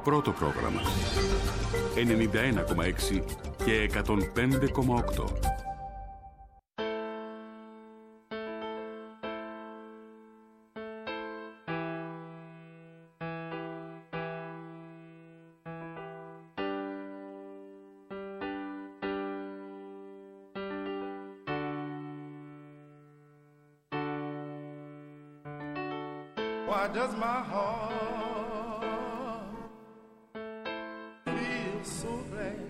πρώτο πρόγραμμα. 91,6 και 105,8. Why does my heart feel so glad?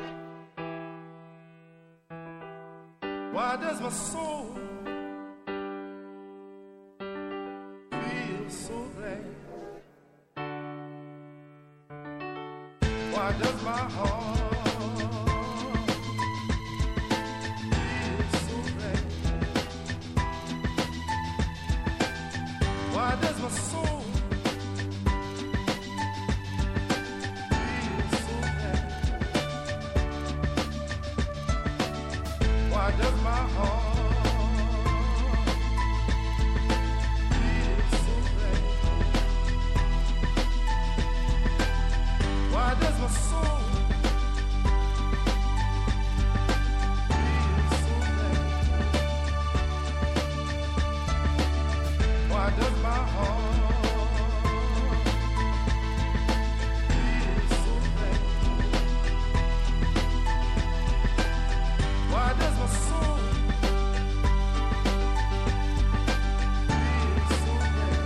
Why does my soul feel so glad? Why does my heart feel so glad? Why does my soul feel so glad? Why does my heart feel so glad? Why does my soul feel so glad? Why does my heart feel so glad? Why does my soul feel so glad?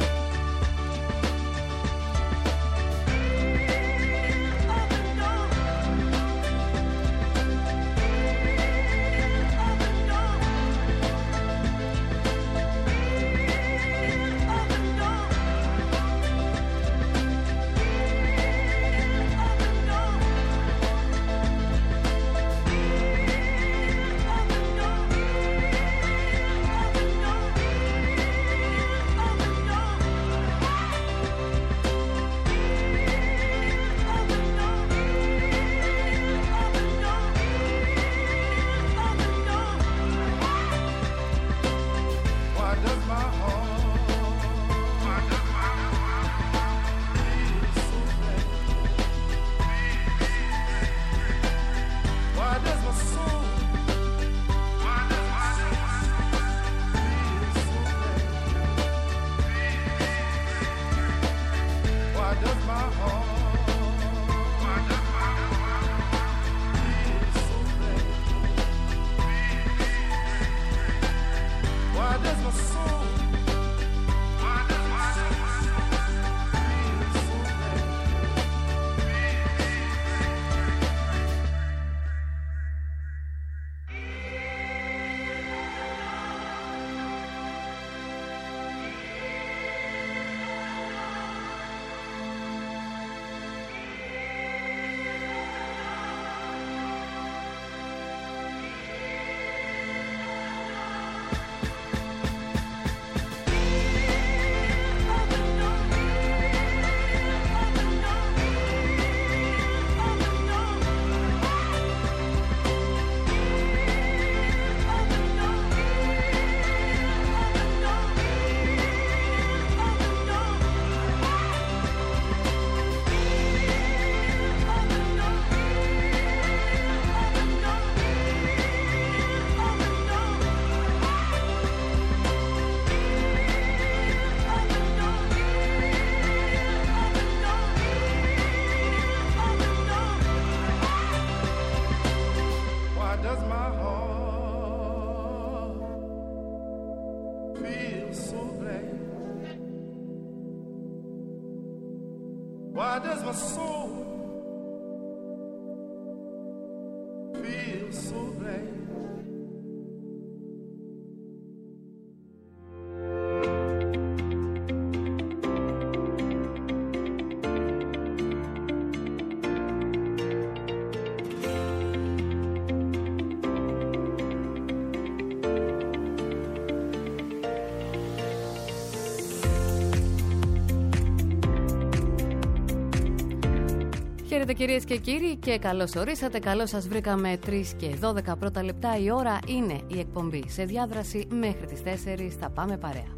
Why does my soul feel so glad? Χαίρετε κυρίες και κύριοι και καλώς ορίσατε, καλώς σας βρήκαμε. 3 και 12 πρώτα λεπτά η ώρα είναι η εκπομπή σε διάδραση μέχρι τις 4, θα πάμε παρέα.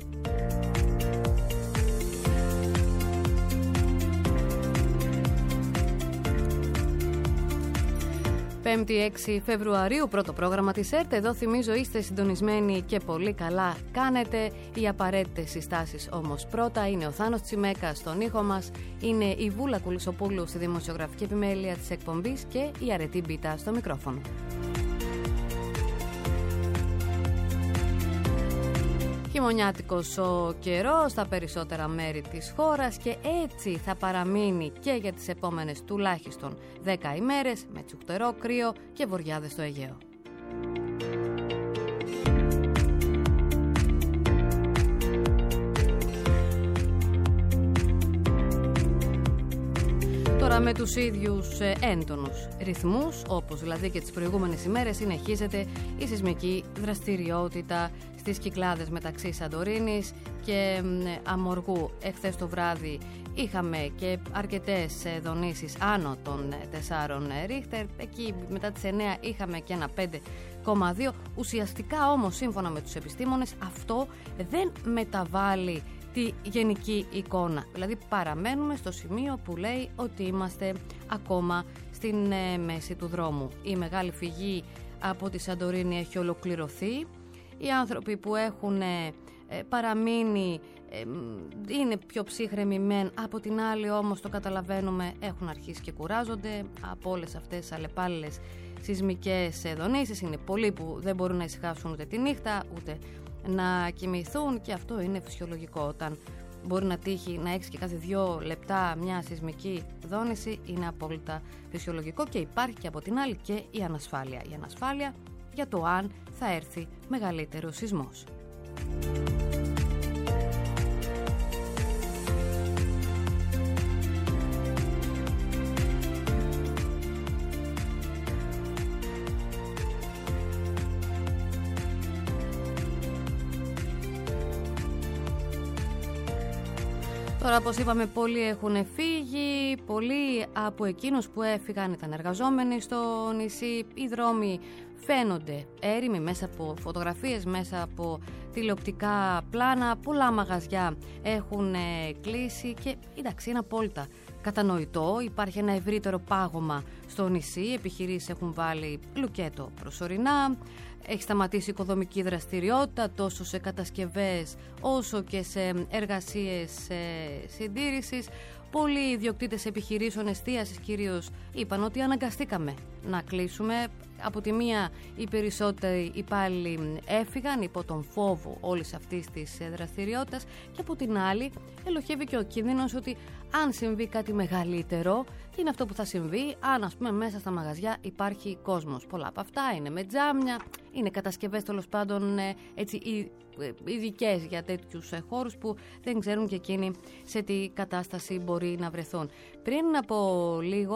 5η 6 Φεβρουαρίου, πρώτο πρόγραμμα της ΕΡΤ. Εδώ θυμίζω είστε συντονισμένοι και πολύ καλά κάνετε. Οι απαραίτητες συστάσεις όμως πρώτα είναι ο Θάνος Τσιμέκας στον ήχο μας, είναι η Βούλα Κουλισοπούλου στη δημοσιογραφική επιμέλεια της εκπομπής και η Αρετή Μπίτα στο μικρόφωνο. Χειμωνιάτικος ο καιρός στα περισσότερα μέρη της χώρας και έτσι θα παραμείνει και για τις επόμενες τουλάχιστον 10 ημέρες με τσουχτερό κρύο και βοριάδες στο Αιγαίο. Τώρα με τους ίδιους έντονους ρυθμούς, όπως δηλαδή και τις προηγούμενες ημέρες, συνεχίζεται η σεισμική δραστηριότητα στις Κυκλάδες μεταξύ Σαντορίνης και Αμοργού. Εχθές το βράδυ είχαμε και αρκετές δονήσεις άνω των 4 Ρίχτερ. Εκεί μετά τις 9 είχαμε και ένα 5,2. Ουσιαστικά όμως, σύμφωνα με τους επιστήμονες, αυτό δεν μεταβάλλει τη γενική εικόνα. Δηλαδή παραμένουμε στο σημείο που λέει ότι είμαστε ακόμα στην μέση του δρόμου. Η μεγάλη φυγή από τη Σαντορίνη έχει ολοκληρωθεί. Οι άνθρωποι που έχουν παραμείνει είναι πιο ψύχρεμοι μεν, από την άλλη όμως το καταλαβαίνουμε, έχουν αρχίσει και κουράζονται από όλες αυτές τις αλλεπάλληλες σεισμικές δονήσεις. Είναι πολλοί που δεν μπορούν να ησυχάσουν ούτε τη νύχτα ούτε να κοιμηθούν και αυτό είναι φυσιολογικό. Όταν μπορεί να τύχει να έχεις και κάθε 2 λεπτά μια σεισμική δόνηση, είναι απόλυτα φυσιολογικό και υπάρχει και από την άλλη και η ανασφάλεια. Η ανασφάλεια για το αν θα έρθει μεγαλύτερο σεισμός. Τώρα, όπως είπαμε, πολλοί έχουν φύγει, πολλοί από εκείνους που έφυγαν ήταν εργαζόμενοι στο νησί. Οι δρόμοι φαίνονται έρημοι μέσα από φωτογραφίες, μέσα από τηλεοπτικά πλάνα. Πολλά μαγαζιά έχουν κλείσει και εντάξει, είναι απόλυτα κατανοητό. Υπάρχει ένα ευρύτερο πάγωμα στο νησί. Οι επιχειρήσεις έχουν βάλει λουκέτο προσωρινά. Έχει σταματήσει η οικοδομική δραστηριότητα τόσο σε κατασκευές όσο και σε εργασίες συντήρησης. Πολλοί ιδιοκτήτες επιχειρήσεων εστίασης κυρίως είπαν ότι αναγκαστήκαμε να κλείσουμε. Από τη μία οι περισσότεροι υπάλληλοι έφυγαν υπό τον φόβο όλης αυτής της δραστηριότητας και από την άλλη ελοχεύει και ο κίνδυνος ότι αν συμβεί κάτι μεγαλύτερο, είναι αυτό που θα συμβεί αν, ας πούμε, μέσα στα μαγαζιά υπάρχει κόσμος. Πολλά από αυτά είναι με τζάμια, είναι κατασκευές τέλος πάντων έτσι ειδικές για τέτοιους χώρους που δεν ξέρουν και εκείνοι σε τι κατάσταση μπορεί να βρεθούν. Πριν από λίγο,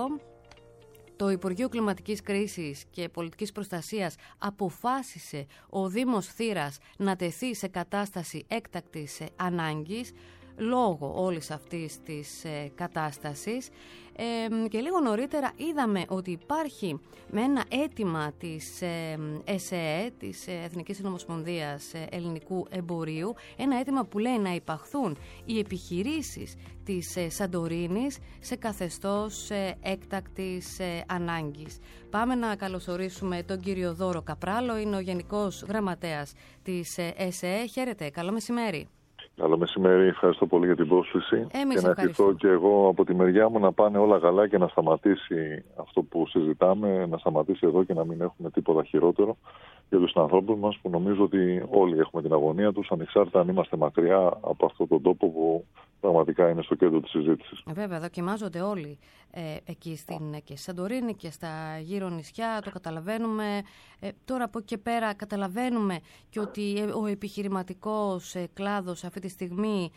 το Υπουργείο Κλιματικής Κρίσης και Πολιτικής Προστασίας αποφάσισε ο Δήμος Θήρας να τεθεί σε κατάσταση έκτακτης ανάγκης λόγω όλης αυτής της κατάστασης και λίγο νωρίτερα είδαμε ότι υπάρχει με ένα αίτημα της ΕΣΕΕ, της Εθνικής Συνομοσπονδίας Ελληνικού Εμπορίου, ένα αίτημα που λέει να υπαχθούν οι επιχειρήσεις της Σαντορίνης σε καθεστώς έκτακτης ανάγκης. Πάμε να καλωσορίσουμε τον κύριο Δώρο Καπράλο, είναι ο Γενικός Γραμματέας της ΕΣΕΕ. Χαίρετε, καλό μεσημέρι. Καλό μεσημέρι, ευχαριστώ πολύ για την πρόσκληση. Εμείς και να ευχηθώ και εγώ από τη μεριά μου να πάνε όλα καλά και να σταματήσει αυτό που συζητάμε, να σταματήσει εδώ και να μην έχουμε τίποτα χειρότερο για τους ανθρώπους μας, που νομίζω ότι όλοι έχουμε την αγωνία τους, ανεξάρτητα αν είμαστε μακριά από αυτόν τον τόπο που πραγματικά είναι στο κέντρο της συζήτησης. Βέβαια, δοκιμάζονται όλοι εκεί και στη Σαντορίνη και στα γύρω νησιά, το καταλαβαίνουμε. Τώρα από εκεί και πέρα καταλαβαίνουμε και ότι ο επιχειρηματικός κλάδος αυτή τη στιγμή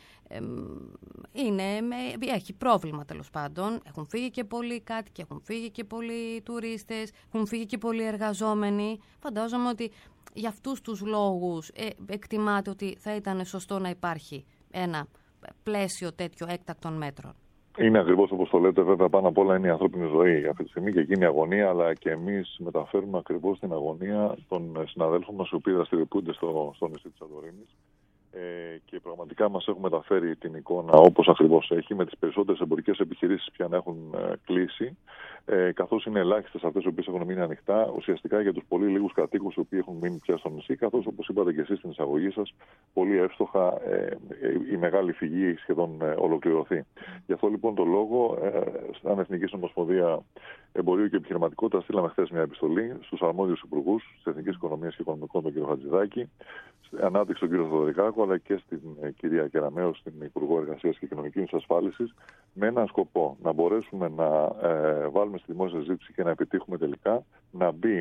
έχει πρόβλημα τέλος πάντων. Έχουν φύγει και πολλοί κάτοικοι, έχουν φύγει και πολλοί τουρίστες, έχουν φύγει και πολλοί εργαζόμενοι. Φαντάζομαι ότι για αυτούς τους λόγους εκτιμάται ότι θα ήταν σωστό να υπάρχει ένα πλαίσιο τέτοιο έκτακτων μέτρων. Είναι ακριβώς όπως το λέτε, βέβαια πάνω απ' όλα είναι η ανθρώπινη ζωή αυτή τη στιγμή και εκείνη η αγωνία, αλλά και εμείς μεταφέρουμε ακριβώς την αγωνία των συναδέλφων μας οι οποίοι δραστηριοποιούνται στο νησί της Σαντορίνης. Και πραγματικά μας έχουν μεταφέρει την εικόνα όπως ακριβώς έχει, με τις περισσότερες εμπορικές επιχειρήσεις πια να έχουν κλείσει. καθώς είναι ελάχιστες αυτές οι οποίες έχουν μείνει ανοιχτά, ουσιαστικά για τους πολύ λίγους κατοίκους οι οποίοι έχουν μείνει πια στο νησί, καθώς όπως είπατε και εσείς στην εισαγωγή σας, πολύ εύστοχα η μεγάλη φυγή έχει σχεδόν ολοκληρωθεί. Γι' αυτό λοιπόν το λόγο, σαν Εθνική Συνομοσπονδία Εμπορίου και Επιχειρηματικότητας, στείλαμε χθες μια επιστολή στους αρμόδιους υπουργούς της Εθνικής Οικονομίας και Οικονομικών, τον κύριο Χατζηδάκη, Ανάπτυξη τον κύριο Θοδωρικάκο, αλλά και στην κυρία Κεραμέο, στην Υπουργό Εργασίας και Κοινωνικής Ασφάλισης, με έναν σκοπό να μπορέσουμε να βάλουμε στη δημόσια συζήτηση και να επιτύχουμε τελικά να μπει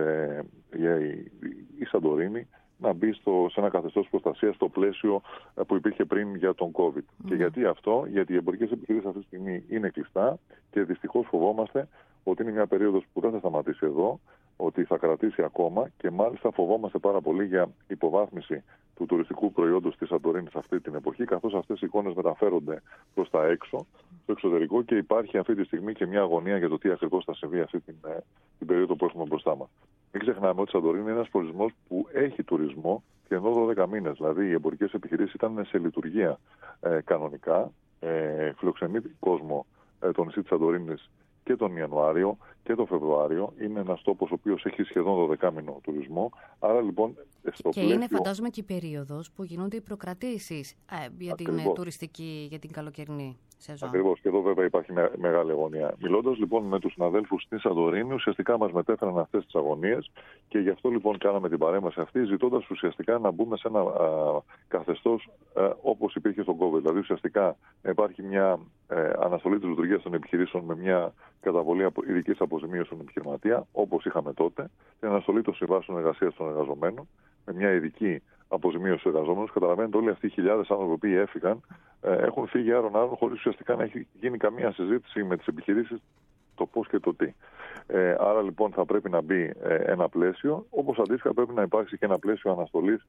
η Σαντορίνη, να μπει σε ένα καθεστώς προστασίας στο πλαίσιο που υπήρχε πριν για τον COVID. Και γιατί αυτό? Γιατί οι εμπορικές επιχειρήσεις αυτή τη στιγμή είναι κλειστά και δυστυχώς φοβόμαστε ότι είναι μια περίοδος που δεν θα σταματήσει εδώ, ότι θα κρατήσει ακόμα και μάλιστα φοβόμαστε πάρα πολύ για υποβάθμιση του τουριστικού προϊόντος της Σαντορίνης αυτή την εποχή, καθώς αυτές οι εικόνες μεταφέρονται προς τα έξω, στο εξωτερικό, και υπάρχει αυτή τη στιγμή και μια αγωνία για το τι ακριβώς θα συμβεί αυτή την περίοδο που έχουμε μπροστά μας. Μην ξεχνάμε ότι η Σαντορίνη είναι ένας προορισμός που έχει τουρισμό και εδώ 12 μήνες. Δηλαδή οι εμπορικές επιχειρήσεις ήταν σε λειτουργία κανονικά, φιλοξενεί κόσμο το νησί της Σαντορίνης και τον Ιανουάριο και τον Φεβρουάριο. Είναι ένας τόπος ο οποίος έχει σχεδόν 12μηνο τουρισμό. Άρα λοιπόν στο πλαίσιο... είναι φαντάζομαι και η περίοδος που γίνονται οι προκρατήσεις για την τουριστική, για την καλοκαιρινή σεζόν. Ακριβώς. Και εδώ βέβαια υπάρχει μεγάλη αγωνία. Μιλώντας λοιπόν με τους συναδέλφους στη Σαντορίνη, ουσιαστικά μας μετέφεραν αυτές τις αγωνίες και γι' αυτό λοιπόν κάναμε την παρέμβαση αυτή, ζητώντας ουσιαστικά να μπούμε σε ένα καθεστώς όπως υπήρχε στον COVID. Δηλαδή ουσιαστικά υπάρχει μια αναστολή της λειτουργίας των επιχειρήσεων με μια καταβολή ειδικής αποζημίωσης στον επιχειρηματία, όπως είχαμε τότε, την αναστολή των συμβάσεων εργασίας των εργαζομένων, με μια ειδική αποζημίωση στους εργαζόμενους. Καταλαβαίνετε, όλοι αυτοί οι χιλιάδες άνθρωποι που έφυγαν έχουν φύγει άρον-άρον χωρίς ουσιαστικά να έχει γίνει καμία συζήτηση με τις επιχειρήσεις το πώς και το τι. Άρα λοιπόν θα πρέπει να μπει ένα πλαίσιο, όπως αντίστοιχα πρέπει να υπάρξει και ένα πλαίσιο αναστολής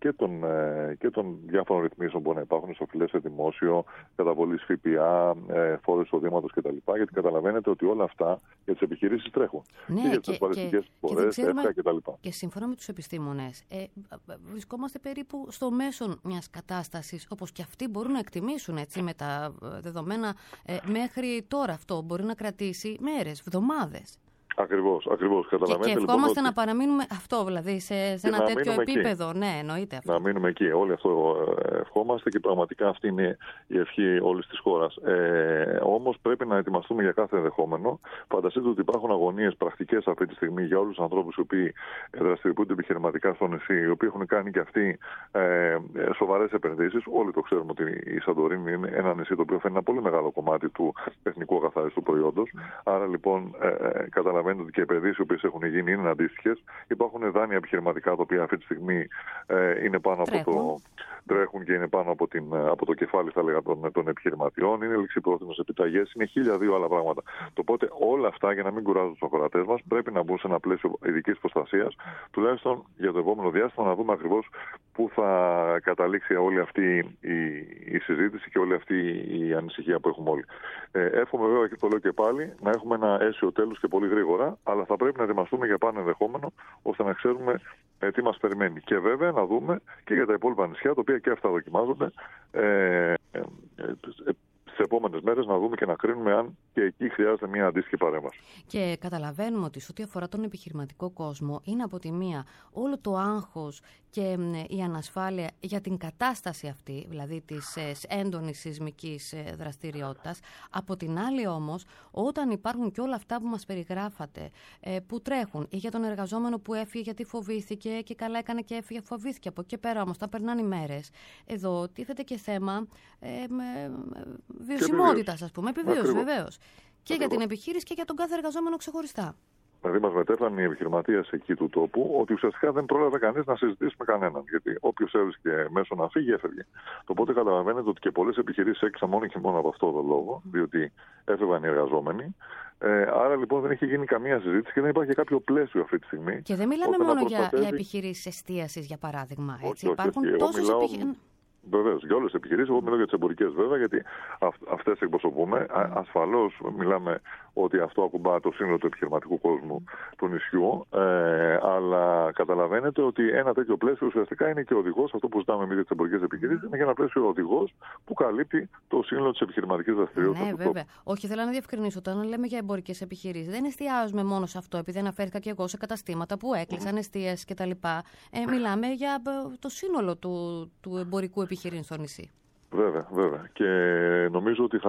και των διάφορων ρυθμίσεων που να υπάρχουν στο σε δημόσιο, καταβολής ΦΠΑ, φόρου εισοδήματος κτλ. Γιατί καταλαβαίνετε ότι όλα αυτά για τις επιχειρήσεις τρέχουν. Ναι, και για τις ασφαλιστικές φορές, ΕΦΚΑ κτλ. Και σύμφωνα με τους επιστήμονες, βρισκόμαστε περίπου στο μέσον μιας κατάστασης, όπως και αυτοί μπορούν να εκτιμήσουν, έτσι, με τα δεδομένα μέχρι τώρα. Αυτό μπορεί να κρατήσει μέρες, εβδομάδες. Ακριβώς. Και ευχόμαστε να παραμείνουμε αυτό, δηλαδή, σε ένα τέτοιο επίπεδο. Εκεί. Ναι, εννοείται αυτό. Να μείνουμε εκεί. Όλοι αυτό ευχόμαστε και πραγματικά αυτή είναι η ευχή όλης της χώρας. Όμως πρέπει να ετοιμαστούμε για κάθε ενδεχόμενο. Φανταστείτε ότι υπάρχουν αγωνίες πρακτικές αυτή τη στιγμή για όλους τους ανθρώπους οι οποίοι δραστηριοποιούνται επιχειρηματικά στο νησί, οι οποίοι έχουν κάνει και αυτοί σοβαρές επενδύσεις. Όλοι το ξέρουμε ότι η Σαντορίνη είναι ένα νησί το οποίο φέρνει ένα πολύ μεγάλο κομμάτι του εθνικού ακαθάριστου προϊόντος. Άρα λοιπόν καταλαβαίνετε ότι και οι επενδύσεις οι οποίες έχουν γίνει είναι αντίστοιχες. Υπάρχουν δάνεια επιχειρηματικά τα οποία αυτή τη στιγμή είναι πάνω τρέχουν και είναι πάνω από το κεφάλι, θα λέγα, των επιχειρηματιών. Είναι ληξιπρόθεσμες επιταγές, είναι 1002 άλλα πράγματα. Οπότε όλα αυτά, για να μην κουράζουν τους ακροατές μας, πρέπει να μπουν σε ένα πλαίσιο ειδικής προστασίας, τουλάχιστον για το επόμενο διάστημα, να δούμε ακριβώς πού θα καταλήξει όλη αυτή η συζήτηση και όλη αυτή η ανησυχία που έχουμε όλοι. Εύχομαι βέβαια, και το λέω και πάλι, να έχουμε ένα αίσιο τέλος και πολύ γρήγορα, αλλά θα πρέπει να ετοιμαστούμε για πάνω ενδεχόμενο, ώστε να ξέρουμε τι μας περιμένει. Και βέβαια να δούμε και για τα υπόλοιπα νησιά, τα οποία και αυτά δοκιμάζονται τις επόμενες μέρες, να δούμε και να κρίνουμε αν και εκεί χρειάζεται μια αντίστοιχη παρέμβαση. Και καταλαβαίνουμε ότι σε ό,τι αφορά τον επιχειρηματικό κόσμο είναι από τη μία όλο το άγχος και η ανασφάλεια για την κατάσταση αυτή, δηλαδή της έντονης σεισμικής δραστηριότητας. Από την άλλη όμως, όταν υπάρχουν και όλα αυτά που μας περιγράφατε, που τρέχουν, ή για τον εργαζόμενο που έφυγε γιατί φοβήθηκε και καλά έκανε και έφυγε, φοβήθηκε. Από εκεί πέρα όμως, θα περνάνε οι μέρες. Εδώ τίθεται και θέμα βιωσιμότητας, ας πούμε, επιβίωση βεβαίως. Και για την επιχείρηση και για τον κάθε εργαζόμενο ξεχωριστά. Δηλαδή, μας μετέφεραν οι επιχειρηματίες εκεί του τόπου ότι ουσιαστικά δεν πρόλαβε κανείς να συζητήσει με κανέναν. Γιατί όποιος έβρισκε μέσω να φύγει, έφευγε. Οπότε καταλαβαίνετε ότι και πολλές επιχειρήσεις έκλεισαν μόνο και μόνο από αυτό το λόγο, διότι έφευγαν οι εργαζόμενοι. Άρα λοιπόν δεν έχει γίνει καμία συζήτηση και δεν υπάρχει κάποιο πλαίσιο αυτή τη στιγμή. Και δεν μιλάμε μόνο για επιχειρήσεις εστίασης, για παράδειγμα. Έτσι. Υπάρχουν τόσες επιχειρήσεις. Βεβαίως, για όλες τις επιχειρήσεις. Εγώ μιλάω για τις εμπορικές βέβαια, γιατί αυτές εκπροσωπούμε. Ασφαλώς μιλάμε ότι αυτό ακουμπά το σύνολο του επιχειρηματικού κόσμου του νησιού. Αλλά καταλαβαίνετε ότι ένα τέτοιο πλαίσιο ουσιαστικά είναι και οδηγός. Αυτό που ζητάμε εμείς για τις εμπορικές επιχειρήσεις είναι για ένα πλαίσιο οδηγός που καλύπτει το σύνολο της επιχειρηματικής δραστηριότητας. Ναι, βέβαια. Όχι, θέλω να διευκρινίσω. Όταν λέμε για εμπορικές επιχειρήσεις, δεν εστιάζουμε μόνο σε αυτό, επειδή αναφέρθηκα και εγώ σε καταστήματα που έκλεισαν, εστίασεις κτλ. Μιλάμε για το σύνολο του εμπορικού επιχειρήν στο νησί. Βέβαια. Και νομίζω ότι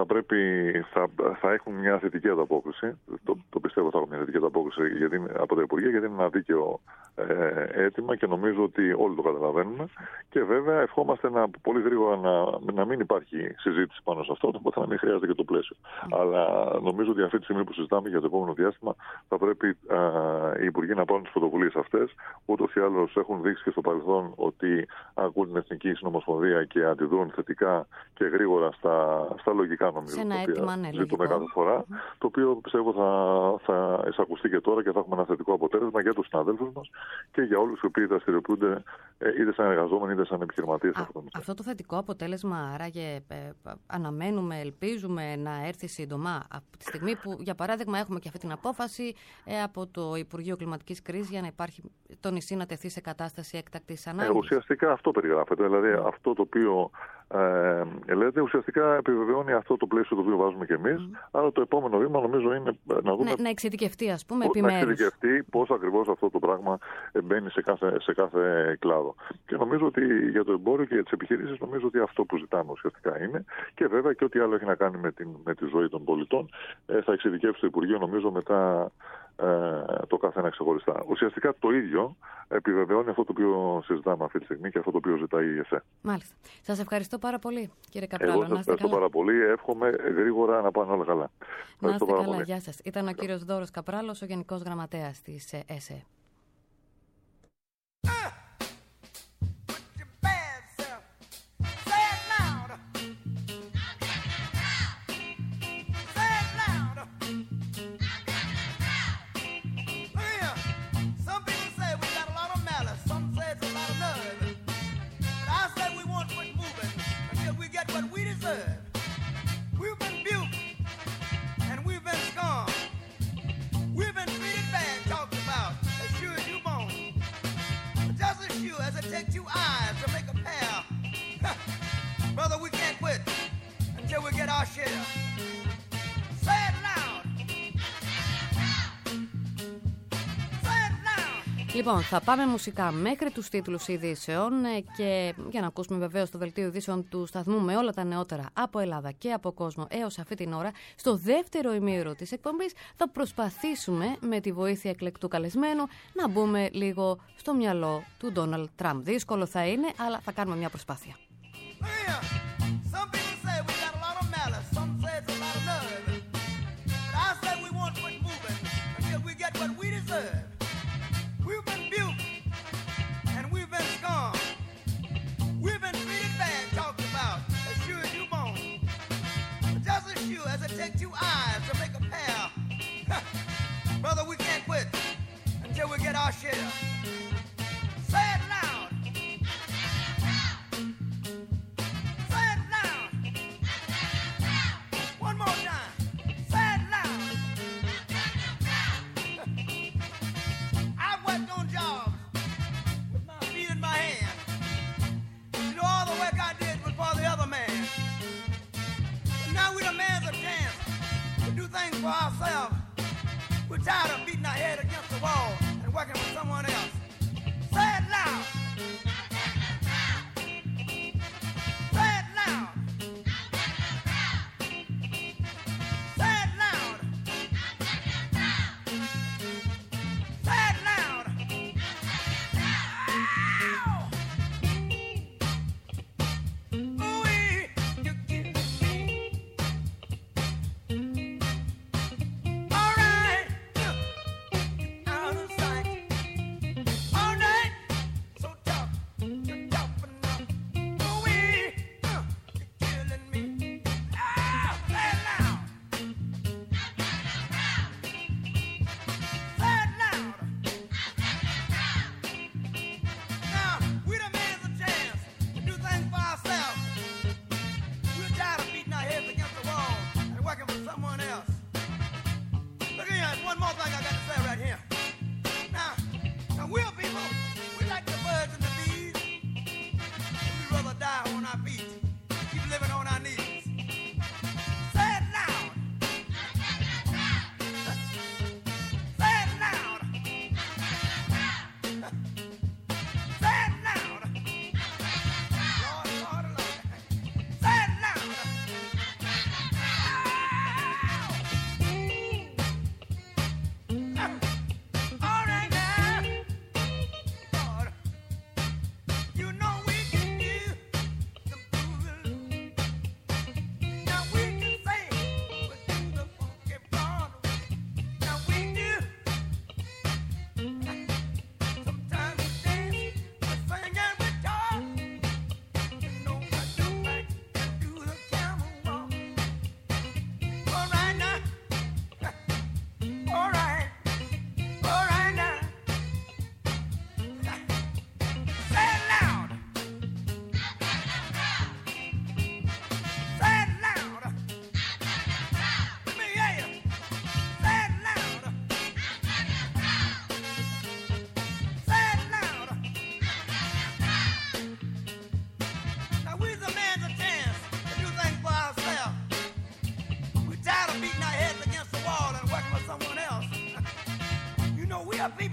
θα έχουν μια θετική ανταπόκριση. Το πιστεύω ότι θα έχουν μια θετική ανταπόκριση από τα Υπουργεία, γιατί είναι ένα δίκαιο αίτημα και νομίζω ότι όλοι το καταλαβαίνουμε. Και βέβαια ευχόμαστε πολύ γρήγορα να μην υπάρχει συζήτηση πάνω σε αυτό, οπότε να μην χρειάζεται και το πλαίσιο. Αλλά νομίζω ότι αυτή τη στιγμή που συζητάμε για το επόμενο διάστημα θα πρέπει οι Υπουργοί να πάρουν τις πρωτοβουλίες αυτές. Ούτως ή άλλως έχουν δείξει και στο παρελθόν ότι ακούν την Εθνική Συνομοσπονδία και αντιδρούν θετικά και γρήγορα στα λογικά, νομίζω, σε ένα αίτημα, ναι, ζητούμε κάθε φορά, το οποίο πιστεύω θα εισακουστεί και τώρα και θα έχουμε ένα θετικό αποτέλεσμα για τους συναδέλφους μας και για όλους οι οποίοι δραστηριοποιούνται είτε σαν εργαζόμενοι είτε σαν επιχειρηματίες. Αυτό το θετικό αποτέλεσμα, άραγε, αναμένουμε, ελπίζουμε να έρθει σύντομα, από τη στιγμή που, για παράδειγμα, έχουμε και αυτή την απόφαση από το Υπουργείο Κλιματικής Κρίσης για να υπάρχει το νησί να τεθεί σε κατάσταση έκτακτης ανάγκης. Ουσιαστικά αυτό περιγράφεται, δηλαδή αυτό το οποίο λέτε, ουσιαστικά επιβεβαιώνει αυτό το πλαίσιο το οποίο βάζουμε και εμείς. Άρα το επόμενο βήμα νομίζω είναι να δούμε. Να εξειδικευτεί, ας πούμε, επιμέρους. Να εξειδικευτεί πώς ακριβώς αυτό το πράγμα μπαίνει σε κάθε κλάδο. Και νομίζω ότι για το εμπόριο και για τις επιχειρήσεις, νομίζω ότι αυτό που ζητάμε ουσιαστικά είναι. Και βέβαια και ό,τι άλλο έχει να κάνει με τη ζωή των πολιτών θα εξειδικεύσει το Υπουργείο, νομίζω, μετά το καθένα ξεχωριστά. Ουσιαστικά το ίδιο επιβεβαιώνει αυτό το οποίο συζητάμε αυτή τη στιγμή και αυτό το οποίο ζητάει η ΕΣΕ. Μάλιστα. Σας ευχαριστώ πάρα πολύ, κύριε Καπράλο. Εγώ σας ευχαριστώ πάρα πολύ. Εύχομαι γρήγορα να πάνε όλα καλά. Να είστε καλά. Πολύ. Γεια σας. Ήταν ο κύριος Δώρος Καπράλος, ο Γενικός Γραμματέας της ΕΣΕ. Λοιπόν, θα πάμε μουσικά μέχρι τους τίτλους ειδήσεων και για να ακούσουμε βεβαίως το δελτίο ειδήσεων του σταθμού με όλα τα νεότερα από Ελλάδα και από κόσμο έως αυτή την ώρα. Στο δεύτερο ημίωρο της εκπομπής θα προσπαθήσουμε με τη βοήθεια εκλεκτού καλεσμένου να μπούμε λίγο στο μυαλό του Ντόναλντ Τραμπ. Δύσκολο θα είναι, αλλά θα κάνουμε μια προσπάθεια. Take two eyes to make a pair. Brother, we can't quit until we get our share. Say it loud. Say it loud. One more time. Say it loud. I've worked on jobs with my feet in my hand. You know, all the work I did was for the other man. Now we demand a chance to do things for ourselves. We're tired of beating our head against the wall and working with someone else. Say it loud. Say it loud. Say it loud. Say it loud. Out of sight. All night, so tough.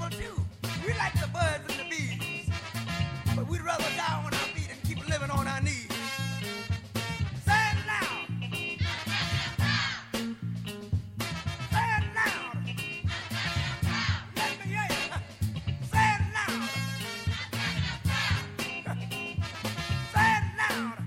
people do. We like the birds and the bees, but we'd rather die on our feet and keep living on our knees. Say it loud. Say it loud. Let me hear you. Say it loud. Say it loud.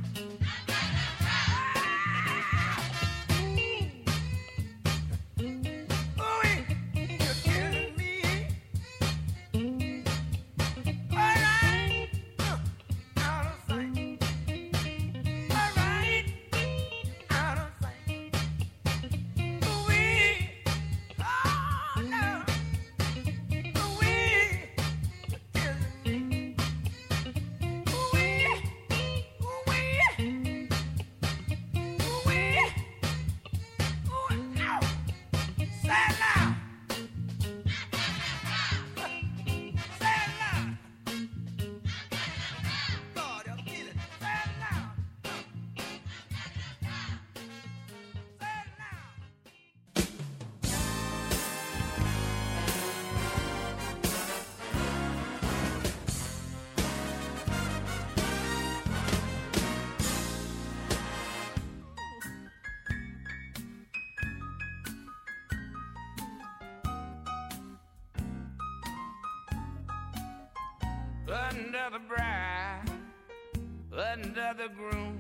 Under the bride, under the groom,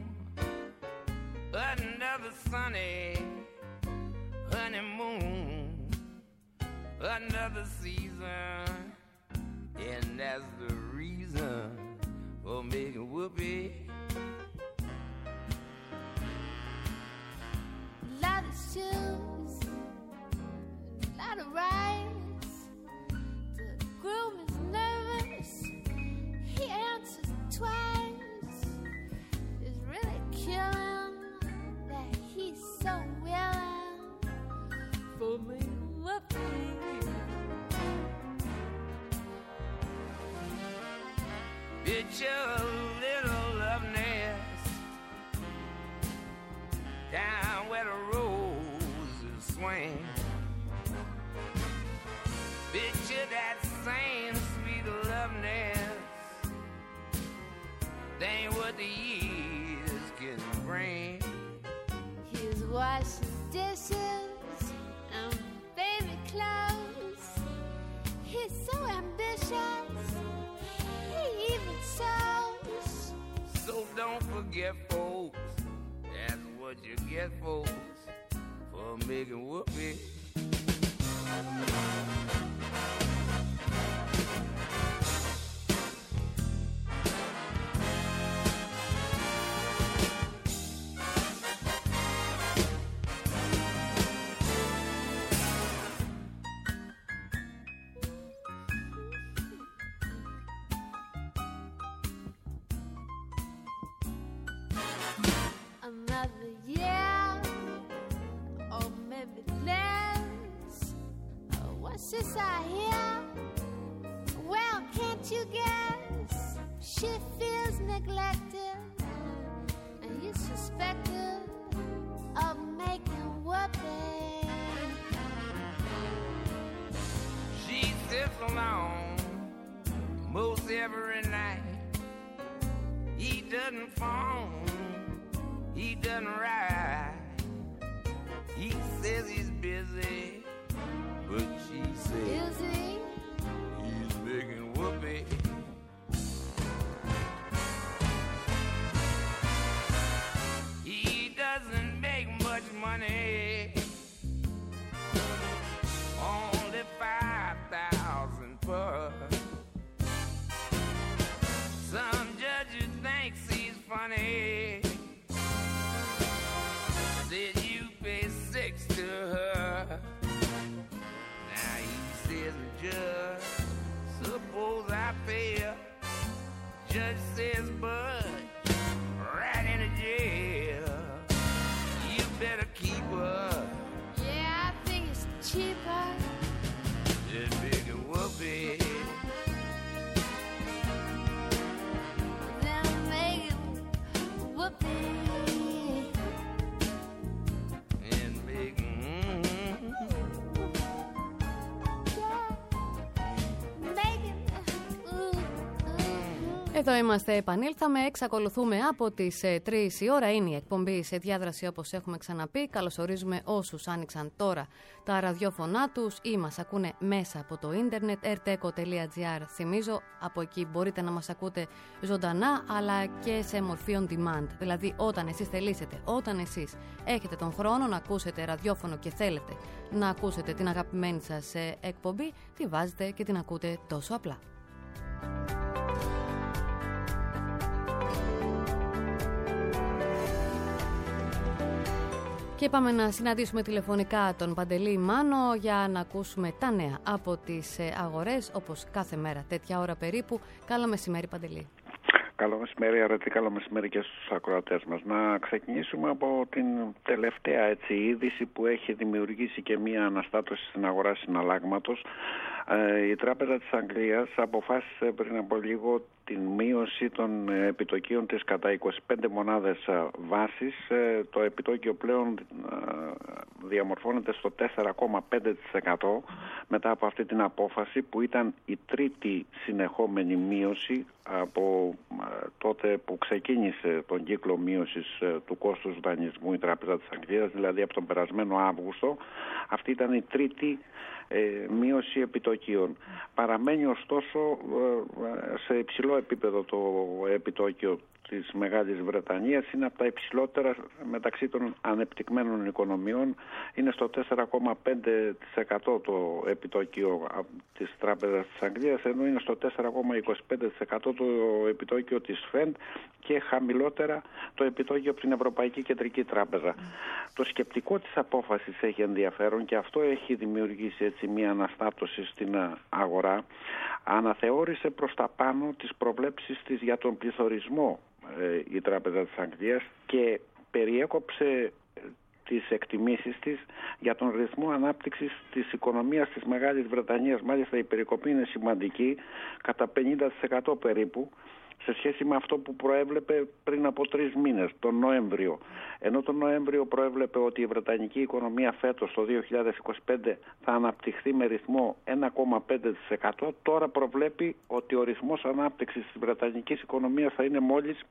under the sunny honeymoon, under the season, and that's the reason for making whoopee. Lot of shoes, lot of rides. The groom is nervous. He answers twice. It's really killing that he's so willing for me whoopee. Picture a little love nest down where the roses swing. Picture that same sweet love nest. That ain't what the years can bring. He's washing dishes and baby clothes. He's so ambitious. He even sews. So don't forget, folks, that's what you get, folks, for making whoopee. Another year, or maybe less. Oh, what's this I hear? Well, can't you guess? She feels neglected, and he's suspected of making whoopee. She sits alone most every night. He doesn't phone, he doesn't ride. He says he's busy, but she says Is he? he's making whoopee. He doesn't make much money, only 5,000 per. Some judges think he's funny. Said you pay 6 to her. Now he says, Judge, suppose I pay her. Judge says, Bud, right into jail. You better keep her. Yeah, I think it's cheaper. Just bigger whoopee. Then make it whoopee. And big, Yeah. Εδώ είμαστε, επανήλθαμε, εξακολουθούμε από τις 3 η ώρα. Είναι η εκπομπή σε διάδραση, όπως έχουμε ξαναπεί. Καλωσορίζουμε όσους άνοιξαν τώρα τα ραδιόφωνά τους ή μας ακούνε μέσα από το ίντερνετ rteco.gr. Θυμίζω, από εκεί μπορείτε να μας ακούτε ζωντανά, αλλά και σε μορφή on demand. Δηλαδή όταν εσείς θελήσετε, όταν εσείς έχετε τον χρόνο να ακούσετε ραδιόφωνο και θέλετε να ακούσετε την αγαπημένη σας εκπομπή, τη βάζετε και την ακούτε τόσο απλά. Και πάμε να συναντήσουμε τηλεφωνικά τον Παντελή Μάνο για να ακούσουμε τα νέα από τις αγορές, όπως κάθε μέρα, τέτοια ώρα περίπου. Καλό μεσημέρι, Παντελή. Καλό μεσημέρι, αρετή, καλό μεσημέρι και στους ακροατές μας. Να ξεκινήσουμε από την τελευταία είδηση που έχει δημιουργήσει και μία αναστάτωση στην αγορά συναλλάγματος. Η Τράπεζα της Αγγλίας αποφάσισε πριν από λίγο την μείωση των επιτοκίων της κατά 25 μονάδες βάσης. Το επιτόκιο πλέον διαμορφώνεται στο 4,5% μετά από αυτή την απόφαση, που ήταν η τρίτη συνεχόμενη μείωση από τότε που ξεκίνησε τον κύκλο μείωσης του κόστους δανεισμού η Τράπεζα της Αγγλίας, δηλαδή από τον περασμένο Αύγουστο. Αυτή ήταν η τρίτη μείωση επιτοκίων. Παραμένει ωστόσο σε υψηλό επίπεδο το επιτόκιο της Μεγάλης Βρετανίας, είναι από τα υψηλότερα μεταξύ των ανεπτυγμένων οικονομιών, είναι στο 4,5% το επιτόκιο της Τράπεζας της Αγγλίας, ενώ είναι στο 4,25% το επιτόκιο της ΦΕΝΤ και χαμηλότερα το επιτόκιο από την Ευρωπαϊκή Κεντρική Τράπεζα. Το σκεπτικό της απόφασης έχει ενδιαφέρον και αυτό έχει δημιουργήσει μια αναστάτωση στην αγορά. Αναθεώρησε προς τα πάνω τις προβλέψεις της για τον πληθωρισμό η Τράπεζα της Αγγλίας και περιέκοψε τις εκτιμήσεις της για τον ρυθμό ανάπτυξης της οικονομίας της Μεγάλης Βρετανίας. Μάλιστα η περικοπή είναι σημαντική, κατά 50% περίπου, σε σχέση με αυτό που προέβλεπε πριν από 3 μήνες, τον Νοέμβριο. Ενώ τον Νοέμβριο προέβλεπε ότι η Βρετανική οικονομία φέτος, το 2025, θα αναπτυχθεί με ρυθμό 1,5%, τώρα προβλέπει ότι ο ρυθμός ανάπτυξης της Βρετανικής οικονομίας θα είναι μόλις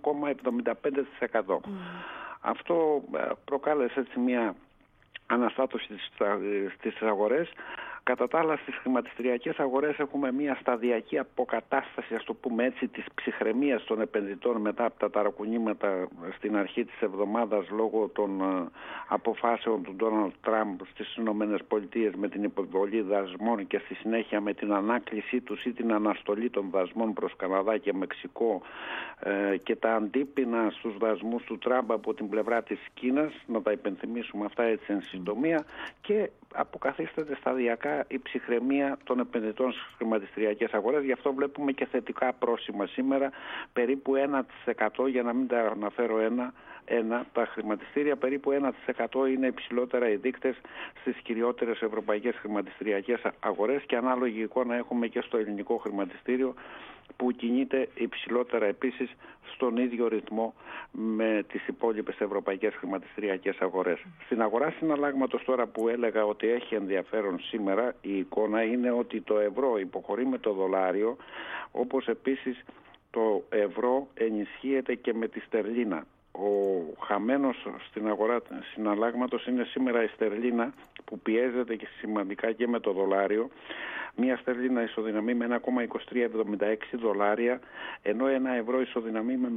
0,75%. Αυτό προκάλεσε μια αναστάτωση στις αγορές. Κατά τα άλλα, στις χρηματιστηριακές αγορές έχουμε μια σταδιακή αποκατάσταση, ας το πούμε έτσι, της ψυχραιμίας των επενδυτών μετά από τα ταρακουνήματα στην αρχή της εβδομάδας λόγω των αποφάσεων του Ντόναλντ Τραμπ στις ΗΠΑ με την υποβολή δασμών και στη συνέχεια με την ανάκλησή τους ή την αναστολή των δασμών προς Καναδά και Μεξικό και τα αντίπεινα στους δασμούς του Τραμπ από την πλευρά της Κίνας, να τα υπενθυμίσουμε αυτά έτσι εν συντομία, και αποκαθίσταται σταδιακά η ψυχραιμία των επενδυτών στις χρηματιστηριακές αγορές. Γι' αυτό βλέπουμε και θετικά πρόσημα σήμερα, περίπου 1%, για να μην τα αναφέρω τα χρηματιστήρια, περίπου 1% είναι υψηλότερα οι δείκτες στις κυριότερες ευρωπαϊκές χρηματιστηριακές αγορές, και ανάλογη εικόνα έχουμε και στο ελληνικό χρηματιστήριο, που κινείται υψηλότερα επίσης στον ίδιο ρυθμό με τις υπόλοιπες ευρωπαϊκές χρηματιστηριακές αγορές. Στην αγορά συναλλάγματος τώρα, που έλεγα ότι έχει ενδιαφέρον σήμερα, η εικόνα είναι ότι το ευρώ υποχωρεί με το δολάριο, όπως επίσης το ευρώ ενισχύεται και με τη στερλίνα. Ο χαμένος στην αγορά συναλλάγματος είναι σήμερα η στερλίνα, που πιέζεται και σημαντικά και με το δολάριο. Μία στερλίνα ισοδυναμεί με 1,2376 δολάρια, ενώ ένα ευρώ ισοδυναμεί με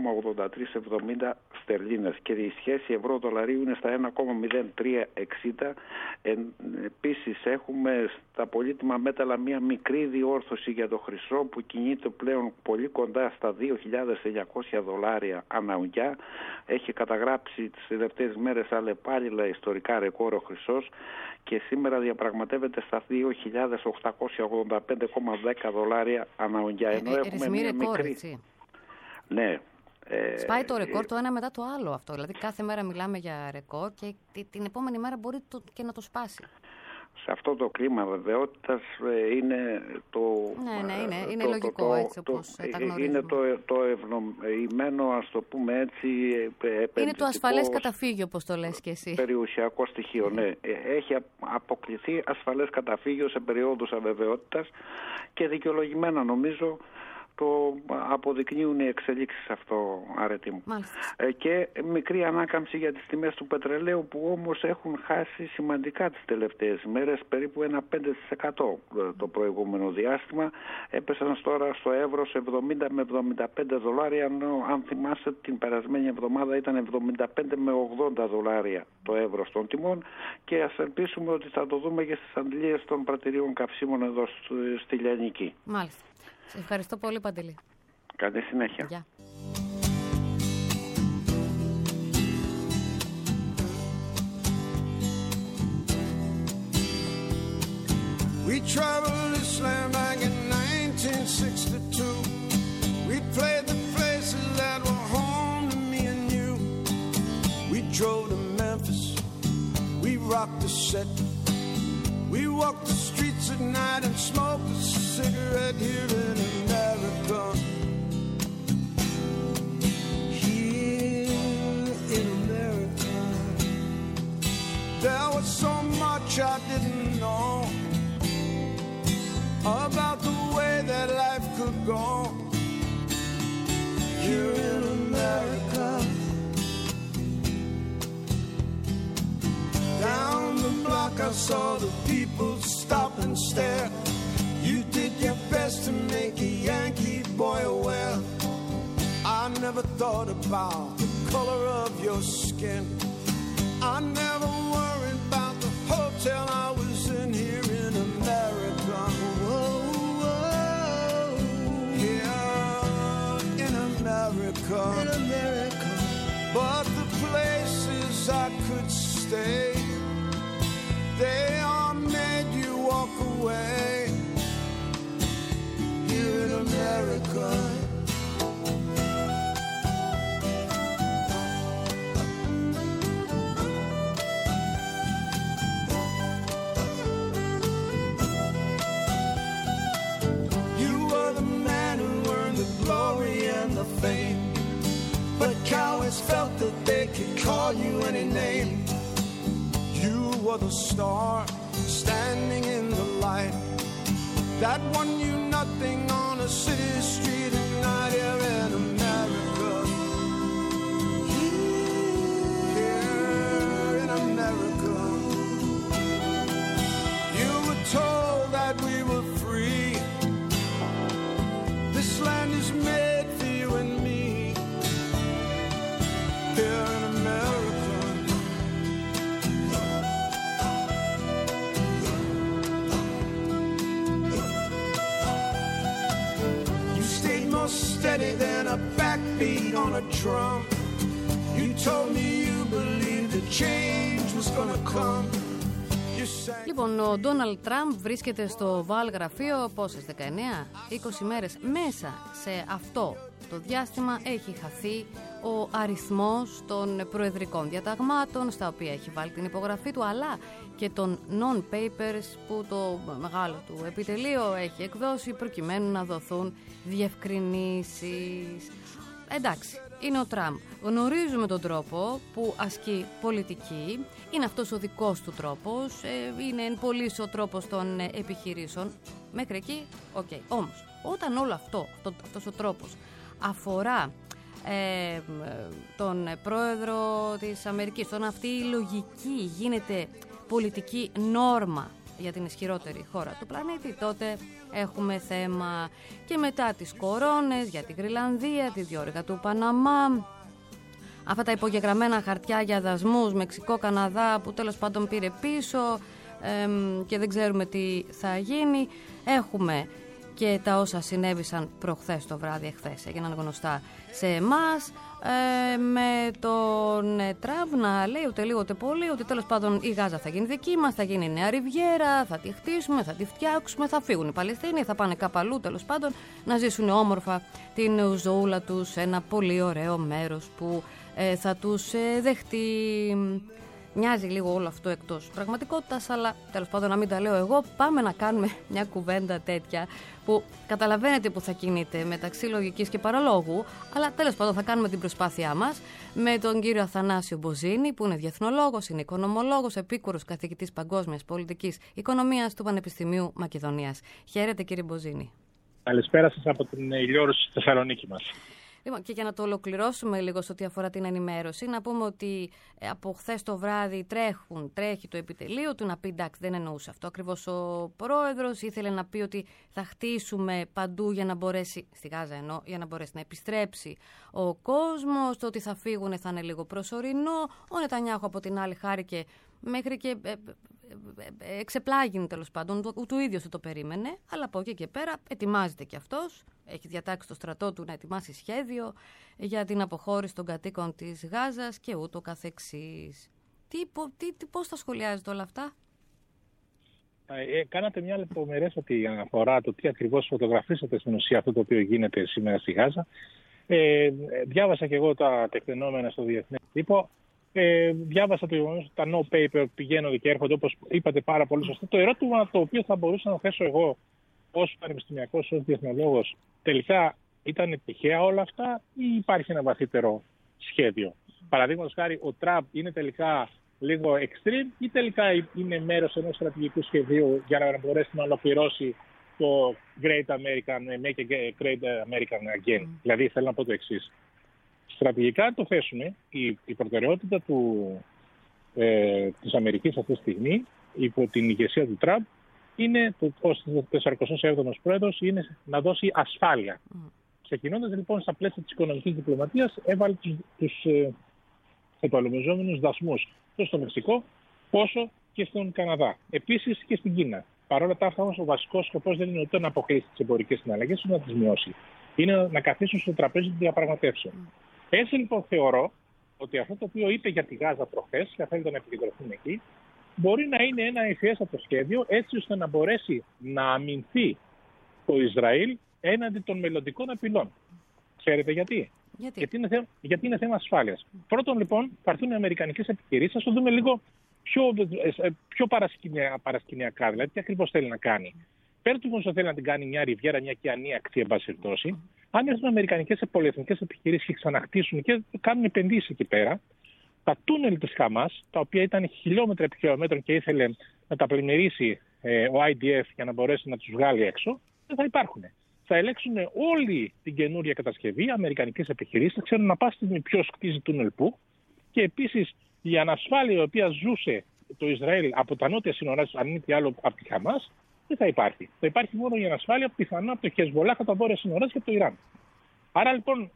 0,8370 στερλίνες, και η σχέση ευρώ-δολαρίου είναι στα 1,0360. Επίσης έχουμε στα πολύτιμα μέταλλα μία μικρή διόρθωση για το χρυσό, που κινείται πλέον πολύ κοντά στα 2.900 δολάρια αναουγιά. Έχει καταγράψει τις τελευταίες μέρες αλλεπάλληλα ιστορικά ρεκόρ ο χρυσός και σήμερα διαπραγματεύεται στα 2.885,10 δολάρια αναουγιά. Ενώ έχουμε μία μικρή... Έτσι. Ναι. Σπάει το ρεκόρ το ένα μετά το άλλο αυτό. Δηλαδή κάθε μέρα μιλάμε για ρεκόρ και την επόμενη μέρα μπορεί και να το σπάσει. Σε αυτό το κλίμα βεβαιότητας είναι το... Ναι, είναι λογικό έτσι όπως τα γνωρίζουμε. Είναι το ευνοημένο, ας το πούμε έτσι, είναι το ασφαλές καταφύγιο, όπως το λες και εσύ. Περιουσιακό στοιχείο, ναι. Έχει αποκληθεί ασφαλές καταφύγιο σε περιόδους αβεβαιότητας και δικαιολογημένα νομίζω, το αποδεικνύουν οι εξελίξεις αυτό, αρετή μου. Και μικρή ανάκαμψη για τις τιμές του πετρελαίου, που όμως έχουν χάσει σημαντικά τις τελευταίες μέρες, περίπου ένα 5% το προηγούμενο διάστημα. Έπεσαν τώρα στο ευρώ σε 70 με 75 δολάρια, ενώ αν θυμάστε την περασμένη εβδομάδα ήταν 75 με 80 δολάρια το ευρώ των τιμών, και ας ελπίσουμε ότι θα το δούμε και στις αντλίες των πρατηρίων καυσίμων εδώ στη Λιανική. Μάλιστα. Σε ευχαριστώ πολύ, Παντελή. Καλή συνέχεια. Γεια. We traveled this land back in 1962. We played the places that were home to me and you. We drove to Memphis. We rocked the set. We walked the streets at night and smoked a cigarette here in America. Here in America. There was so much I didn't know about the way that life could go here in America. Down the block I saw the people stop and stare. You did your best to make a Yankee boy aware. I never thought about the color of your skin. I never worried about the hotel I was in here in America. Whoa, whoa. Here in America. In America. But the places I could stay, they all made you walk away. Here in America. You were the man who earned the glory and the fame, but cowards felt that they could call you any name. You were the star standing in the light that won you nothing on a city street at night here in America. Here in America. You were told that we were free. This land is made for you and me. Here in America. Steady than a backbeat on a drum. You told me you believed the change was gonna come. Λοιπόν, ο Ντόναλντ Τραμπ βρίσκεται στο Val γραφείο πόσες, 19, 20 μέρες. Μέσα σε αυτό το διάστημα έχει χαθεί ο αριθμός των προεδρικών διαταγμάτων στα οποία έχει βάλει την υπογραφή του, αλλά και των non-papers που το μεγάλο του επιτελείο έχει εκδώσει προκειμένου να δοθούν διευκρινήσεις. Εντάξει, είναι ο Τραμπ. Γνωρίζουμε τον τρόπο που ασκεί πολιτική. Είναι αυτός ο δικός του τρόπος. Είναι πολύς ο τρόπος των επιχειρήσεων. Μέχρι εκεί, οκ. Όμως, όταν όλο αυτός ο τρόπος αφορά τον πρόεδρο της Αμερικής, όταν αυτή η λογική γίνεται πολιτική νόρμα για την ισχυρότερη χώρα του πλανήτη, τότε έχουμε θέμα. Και μετά τις κορώνες για την Γρυλανδία, τη διόρυγα του Παναμά, αυτά τα υπογεγραμμένα χαρτιά για δασμούς Μεξικό, Καναδά που τέλος πάντων πήρε πίσω και δεν ξέρουμε τι θα γίνει. Έχουμε και τα όσα συνέβησαν προχθές το βράδυ, εχθές έγιναν γνωστά σε εμάς, με τον Τραμπ να λέει ούτε λίγο ούτε πολύ ότι τέλος πάντων η Γάζα θα γίνει δική μας, θα γίνει νέα Ριβιέρα, θα τη χτίσουμε, θα τη φτιάξουμε, θα φύγουν οι Παλαιστίνοι, θα πάνε κάπου αλλού τέλος πάντων να ζήσουν όμορφα την ζωούλα τους σε ένα πολύ ωραίο μέρος που θα τους δεχτεί. Μοιάζει λίγο όλο αυτό εκτός πραγματικότητας, αλλά τέλος πάντων να μην τα λέω εγώ, πάμε να κάνουμε μια κουβέντα τέτοια που καταλαβαίνετε που θα κινείται μεταξύ λογικής και παραλόγου, αλλά τέλος πάντων θα κάνουμε την προσπάθειά μας με τον κύριο Αθανάσιο Μποζίνη, που είναι διεθνολόγος, είναι οικονομολόγος, επίκουρος καθηγητής παγκόσμιας πολιτικής οικονομίας του Πανεπιστημίου Μακεδονίας. Χαίρετε κύριε Μποζίνη. Καλησπέρα σας από την ηλιόρρωση στη Θεσσαλονίκη μας. Λοιπόν, και για να το ολοκληρώσουμε λίγο σε ό,τι αφορά την ενημέρωση, να πούμε ότι από χθες το βράδυ τρέχει το επιτελείο του να πει εντάξει, δεν εννοούσε αυτό. Ακριβώς ο πρόεδρος ήθελε να πει ότι θα χτίσουμε παντού για να μπορέσει, στη Γάζα για να μπορέσει να επιστρέψει ο κόσμος, το ότι θα φύγουν θα είναι λίγο προσωρινό. Ο Νετανιάχου από την άλλη χάρηκε μέχρι και εξεπλάγινε τέλος πάντων, του ίδιος δεν το περίμενε, αλλά από εκεί και πέρα ετοιμάζεται και αυτός, έχει διατάξει το στρατό του να ετοιμάσει σχέδιο για την αποχώρηση των κατοίκων της Γάζας και ούτω καθεξής. Πώς θα σχολιάζετε όλα αυτά? Κάνατε μια λεπτομερέστατη αναφορά το τι ακριβώς φωτογραφίσατε στην ουσία αυτό το οποίο γίνεται σήμερα στη Γάζα. Διάβασα και εγώ τα τεκτενόμενα στο διεθνές τύπο. Διάβασα το γεγονός ότι τα no paper πηγαίνονται και έρχονται, όπως είπατε πάρα πολύ σωστά. Το ερώτημα το οποίο θα μπορούσα να θέσω εγώ ως πανεπιστημιακός, ως διεθνολόγος, τελικά ήταν τυχαία όλα αυτά ή υπάρχει ένα βαθύτερο σχέδιο? Παραδείγματος χάρη, ο Τραμπ είναι τελικά λίγο extreme ή τελικά είναι μέρος ενός στρατηγικού σχεδίου για να μπορέσει να ολοκληρώσει το Great American, Make Great American Again? Δηλαδή, θέλω να πω το εξής. Στρατηγικά το θέσουμε, η προτεραιότητα της Αμερικής αυτή τη στιγμή, υπό την ηγεσία του Τραμπ, είναι, ως 47ος πρόεδρος, είναι να δώσει ασφάλεια. Ξεκινώντας λοιπόν στα πλαίσια της οικονομικής διπλωματίας, έβαλε τους επαλωμιζόμενους δασμούς τόσο στο Μεξικό, όσο και στον Καναδά. Επίσης και στην Κίνα. Παρ' όλα αυτά, όμως, ο βασικός σκοπός δεν είναι ούτε να αποκλείσει τις εμπορικές συναλλαγές, ούτε να τις μειώσει. Είναι να καθίσουν στο τραπέζι των διαπραγματεύσεων. Έτσι λοιπόν θεωρώ ότι αυτό το οποίο είπε για τη Γάζα προχθές, και θέλετε να επικεντρωθούν εκεί, μπορεί να είναι ένα ευφιέστατο σχέδιο έτσι ώστε να μπορέσει να αμυνθεί το Ισραήλ έναντι των μελλοντικών απειλών. Ξέρετε γιατί? Γιατί είναι θέμα ασφάλειας. Πρώτον λοιπόν, θα έρθουν οι αμερικανικές επιχειρήσεις, ας το δούμε λίγο πιο παρασκηνιακά, δηλαδή τι ακριβώς θέλει να κάνει. Πέρα του ότι θέλει να την κάνει μια ριβιέρα, μια ωκεανή-ακτή, εν πάση περιπτώσει, αν έρθουν αμερικανικές πολυεθνικές επιχειρήσεις και ξαναχτίσουν και κάνουν επενδύσεις εκεί πέρα, τα τούνελ της Χαμάς, τα οποία ήταν χιλιόμετρα επί χιλιόμετρων και ήθελε να τα πλημμυρίσει ο IDF για να μπορέσει να τους βγάλει έξω, δεν θα υπάρχουν. Θα ελέγξουν όλη την καινούρια κατασκευή, αμερικανικές επιχειρήσεις, θα ξέρουν να πάση στιγμή ποιος κτίζει τούνελ πού, και επίσης η ανασφάλεια η οποία ζούσε το Ισραήλ από τα νότια σύνορά του, αν μη τι άλλο από τη Χαμάς, δεν θα υπάρχει. Θα υπάρχει μόνο η ανασφάλεια πιθανά από το Χεσβολάχ, από τα βόρεια σύνορά και από το Ιράν. Άρα λοιπόν,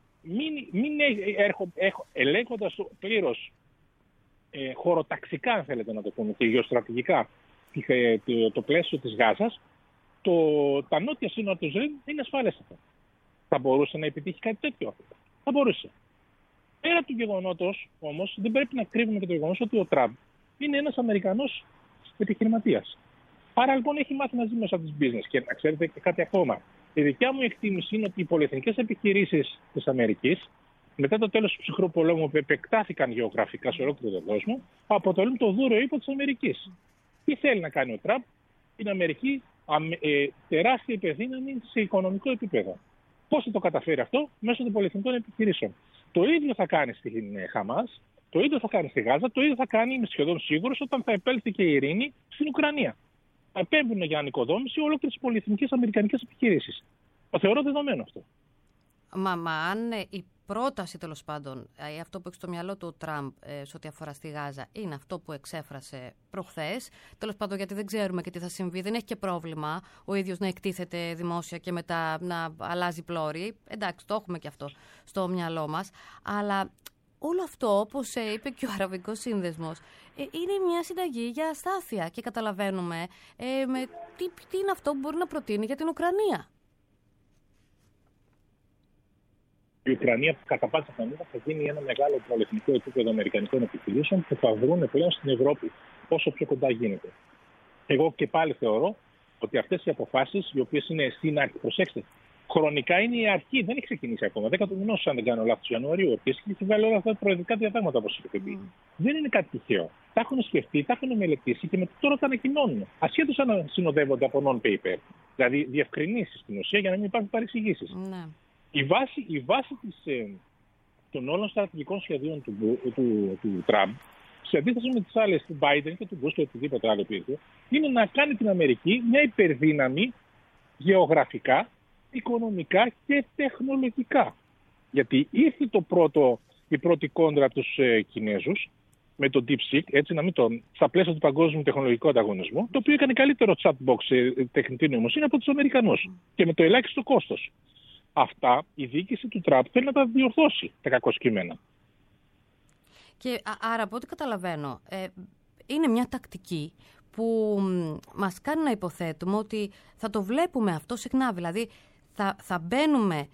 ελέγχοντας πλήρως χωροταξικά, αν θέλετε να το πούμε, και γεωστρατηγικά το πλαίσιο της Γάζας, τα νότια σύνορα του Ισραήλ είναι ασφάλιστατα. Θα μπορούσε να επιτύχει κάτι τέτοιο? Θα μπορούσε. Πέρα του γεγονότος όμως, δεν πρέπει να κρύβουμε και το γεγονός ότι ο Τραμπ είναι ένας Αμερικανός επιχειρηματίας. Άρα λοιπόν έχει μάθει να ζει μέσα της business. Και να ξέρετε και κάτι ακόμα. Η δικιά μου εκτίμηση είναι ότι οι πολυεθνικές επιχειρήσεις της Αμερικής, μετά το τέλος του ψυχρού πολέμου που επεκτάθηκαν γεωγραφικά σε ολόκληρο τον κόσμο, αποτελούν το δούριο ύπο της Αμερικής. Τι θέλει να κάνει ο Τραμπ? Την Αμερική τεράστια υπερδύναμη σε οικονομικό επίπεδο. Πώς θα το καταφέρει αυτό? Μέσω των πολυεθνικών επιχειρήσεων. Το ίδιο θα κάνει στην Χαμάς, το ίδιο θα κάνει στη Γάζα, το ίδιο θα κάνει, είμαι σχεδόν σίγουρος, όταν θα επέλθει και η ειρήνη στην Ουκρανία. Θα επέμβουν για ανοικοδόμηση ολόκληρες πολυεθνικές αμερικανικές επιχειρήσεις. Το θεωρώ δεδομένο αυτό. Μα αν η πρόταση τέλος πάντων, αυτό που έχει στο μυαλό του ο Τραμπ σε ό,τι αφορά στη Γάζα, είναι αυτό που εξέφρασε προχθές, τέλος πάντων γιατί δεν ξέρουμε και τι θα συμβεί, δεν έχει και πρόβλημα ο ίδιος να εκτίθεται δημόσια και μετά να αλλάζει πλώρη. Εντάξει, το έχουμε και αυτό στο μυαλό μας. Αλλά όλο αυτό, όπως είπε και ο Αραβικός Σύνδεσμος, είναι μια συνταγή για αστάθεια και καταλαβαίνουμε τι είναι αυτό που μπορεί να προτείνει για την Ουκρανία. Η Ουκρανία κατά πάσα πιθανότητα θα γίνει ένα μεγάλο πολυεθνικό επίπεδο αμερικανικών επιχειρήσεων που θα βρουν πλέον στην Ευρώπη όσο πιο κοντά γίνεται. Εγώ και πάλι θεωρώ ότι αυτές οι αποφάσεις, οι οποίες είναι στην αρχή, προσέξτε, χρονικά είναι η αρχή, δεν έχει ξεκινήσει ακόμα. 10 του μηνός, αν δεν κάνω λάθος, Ιανουαρίου, και έχει βγάλει όλα αυτά τα προεδρικά διατάγματα, όπως είχε πει. Δεν είναι κάτι τυχαίο. Τα έχουν σκεφτεί, τα έχουν μελετήσει και τώρα τα ανακοινώνουν. Ασχέτως αν συνοδεύονται από non-paper. Δηλαδή διευκρινήσεις στην ουσία για να μην υπάρχουν παρεξηγήσεις. Ναι. Η βάση των όλων στρατηγικών σχεδίων του Τραμπ, σε αντίθεση με τις άλλες του Biden και του Bush και οτιδήποτε άλλο υπήρχε, είναι να κάνει την Αμερική μια υπερδύναμη γεωγραφικά οικονομικά και τεχνολογικά. Γιατί ήρθε η πρώτη κόντρα τους Κινέζους με το DeepSeek, έτσι να μην στα πλαίσια του παγκόσμιου τεχνολογικού ανταγωνισμού, το οποίο έκανε καλύτερο chatbox σε τεχνητή νοημοσύνη από τους Αμερικανούς και με το ελάχιστο κόστος. Αυτά η διοίκηση του Τραμπ θέλει να τα διορθώσει τα κακοσκήμενα. Και άρα από ό,τι καταλαβαίνω, είναι μια τακτική που μας κάνει να υποθέτουμε ότι θα το βλέπουμε αυτό συχνά. Δηλαδή θα μπαίνουμε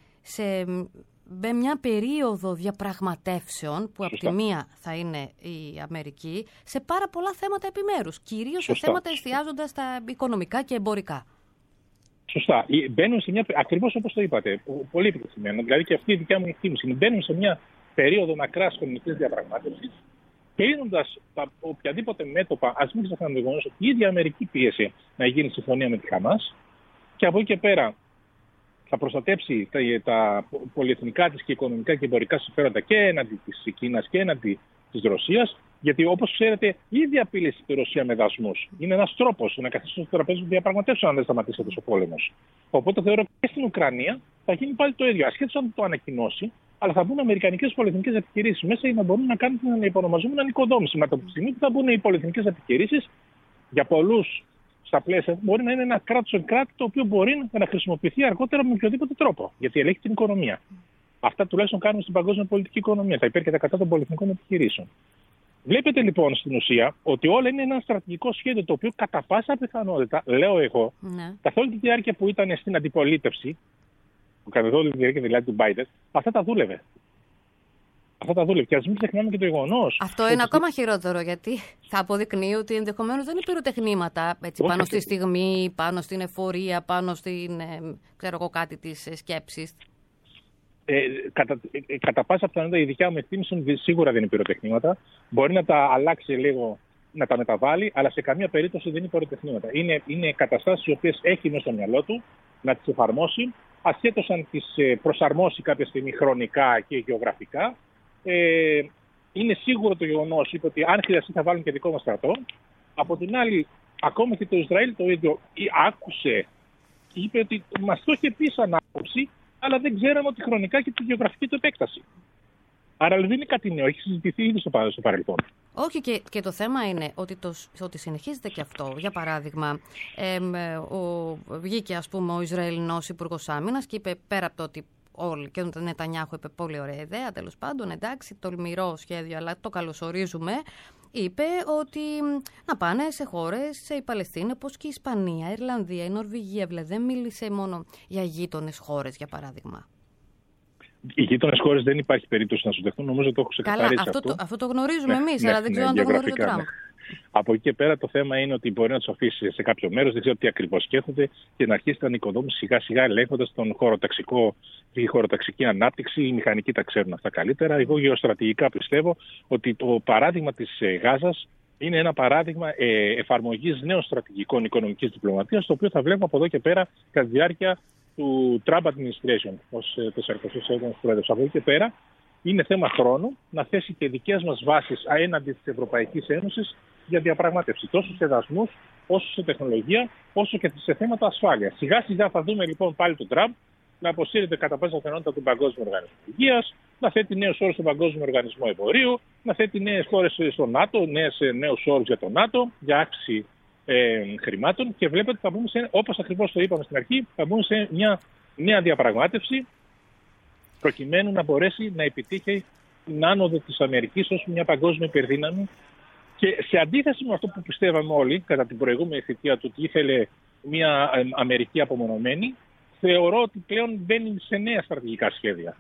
με μια περίοδο διαπραγματεύσεων που από τη μία θα είναι η Αμερική σε πάρα πολλά θέματα επιμέρους, κυρίως σε θέματα εστιάζοντας στα οικονομικά και εμπορικά. Σωστά. Μπαίνουν σε μια, ακριβώς όπως το είπατε, πολύ επιτυχημένο, δηλαδή και αυτή η δικιά μου εκτίμηση, μπαίνουν σε μια περίοδο μακράς οικονομικής διαπραγμάτευσης, κλείνοντας οποιαδήποτε μέτωπα. Ας μην ξεχνάμε το γεγονός ότι η ίδια Αμερική πίεσε να γίνει συμφωνία με τη Χαμάς και από εκεί και πέρα θα προστατέψει τα πολυεθνικά της και οικονομικά και εμπορικά συμφέροντα και έναντι της Κίνας και έναντι της Ρωσίας, γιατί όπως ξέρετε ήδη απείλησε τη Ρωσία με δασμούς. Είναι ένας τρόπος να καθίσει στο τραπέζι του διαπραγματεύσεων αν δεν σταματήσει αυτός ο πόλεμος. Οπότε θεωρώ και στην Ουκρανία θα γίνει πάλι το ίδιο. Ασχέτως αν το ανακοινώσει, αλλά θα μπουν αμερικανικές πολυεθνικές επιχειρήσεις μέσα για να μπορούν να κάνουν την υπονομαζόμενη ανοικοδόμηση. Με το στιγμή που θα μπουν οι πολυεθνικές επιχειρήσεις, για πολλούς στα πλαίσια μπορεί να είναι ένα κράτος εν κράτη το οποίο μπορεί να χρησιμοποιηθεί αργότερα με οποιοδήποτε τρόπο, γιατί ελέγχει την οικονομία. Αυτά τουλάχιστον κάνουν στην παγκόσμια πολιτική οικονομία. Θα υπέρ και τα κατά των πολυεθνικών επιχειρήσεων. Βλέπετε λοιπόν στην ουσία ότι όλα είναι ένα στρατηγικό σχέδιο το οποίο κατά πάσα πιθανότητα, λέω εγώ, καθ' όλη τη διάρκεια που ήταν στην αντιπολίτευση, καθ' όλη τη διάρκεια δηλαδή του Biden, αυτά τα δούλευε. Και ας μην ξεχνάμε και το γεγονός. Αυτό είναι ακόμα χειρότερο, γιατί θα αποδεικνύει ότι ενδεχομένως δεν είναι πυροτεχνήματα πάνω στη στιγμή, πάνω στην εφορία, πάνω στην κάτι της σκέψης. Κατά πάσα πιθανότητα η δικιά μου εκτίμηση σίγουρα δεν είναι πυροτεχνήματα. Μπορεί να τα αλλάξει λίγο, να τα μεταβάλει, αλλά σε καμία περίπτωση δεν είναι πυροτεχνήματα. Είναι καταστάσεις οι οποίες έχει μέσα στο μυαλό του να τις εφαρμόσει, ασχέτως αν τις προσαρμόσει κάποια στιγμή χρονικά και γεωγραφικά. Είναι σίγουρο το γεγονός, είπε ότι αν χρειαστεί θα βάλουν και δικό μας στρατό. Από την άλλη, ακόμα και το Ισραήλ το ίδιο άκουσε, είπε ότι μας το είχε πει σαν άποψη, αλλά δεν ξέραμε ότι χρονικά και τη γεωγραφική του επέκταση. Άρα δεν είναι κάτι νέο, έχει συζητηθεί ήδη στο παρελθόν. Όχι, και το θέμα είναι ότι συνεχίζεται και αυτό. Για παράδειγμα, βγήκε ας πούμε ο Ισραηλινός Υπουργός Άμυνας και είπε πέρα από το ότι όλοι, και ο Νετανιάχου είπε πολύ ωραία ιδέα, τέλος πάντων, εντάξει, τολμηρό σχέδιο, αλλά το καλωσορίζουμε. Είπε ότι να πάνε σε χώρες, σε η Παλαιστίνη, όπως και η Ισπανία, η Ιρλανδία, η Νορβηγία. Δηλαδή δεν μίλησε μόνο για γείτονες χώρες, για παράδειγμα. Οι γείτονες χώρες δεν υπάρχει περίπτωση να σου δεχτούν, νομίζω το έχω ξεκαθαρίσει. Καλά, αυτό το γνωρίζουμε εμείς, αλλά δεν ξέρω αν το γνωρίζει ο Τραμπ. Από εκεί και πέρα το θέμα είναι ότι μπορεί να του αφήσει σε κάποιο μέρος, δεν ξέρω τι ακριβώς σκέφτονται, και να αρχίσει την οικοδόμηση σιγά σιγά ελέγχοντας τον τη χωροταξική ανάπτυξη. Οι μηχανικοί τα ξέρουν αυτά καλύτερα. Εγώ γεωστρατηγικά πιστεύω ότι το παράδειγμα της Γάζας είναι ένα παράδειγμα εφαρμογής νέων στρατηγικών οικονομικής διπλωματίας, το οποίο θα βλέπουμε από εδώ και πέρα κατά τη διάρκεια του Trump Administration ως 47ος πρόεδρος. Από εκεί και πέρα είναι θέμα χρόνου να θέσει και δικές μας βάσεις έναντι της Ευρωπαϊκής Ένωσης για διαπραγμάτευση, τόσο σε δασμούς, όσο σε τεχνολογία, όσο και σε θέματα ασφάλειας. Σιγά σιγά θα δούμε λοιπόν πάλι τον Τραμπ να αποσύρεται κατά πάσα πιθανότητα του Παγκόσμιου Οργανισμού Υγείας, να θέτει νέους όρους στον Παγκόσμιο Οργανισμό Εμπορίου, να θέτει νέες χώρες στο ΝΑΤΟ, νέους όρους για το ΝΑΤΟ, για αύξηση χρημάτων, και βλέπετε θα μπούμε όπως ακριβώς το είπαμε στην αρχή, θα μπούμε σε μια νέα διαπραγμάτευση προκειμένου να μπορέσει να επιτύχει την άνοδο της Αμερικής ως μια παγκόσμια υπερδύναμη. Και σε αντίθεση με αυτό που πιστεύαμε όλοι κατά την προηγούμενη θητεία του ότι ήθελε μια Αμερική απομονωμένη, θεωρώ ότι πλέον μπαίνει σε νέα στρατηγικά σχέδια.